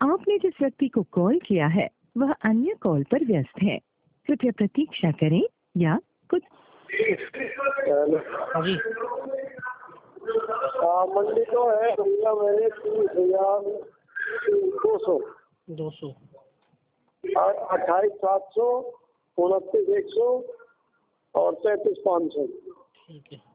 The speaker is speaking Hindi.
आपने जिस व्यक्ति को कॉल किया है वह अन्य कॉल पर व्यस्त है, कृपया प्रतीक्षा करें या कुछ। अभी मंडी तो है भैया मेरे 30,200 200 28,700 29,100 और 33,500। ठीक है।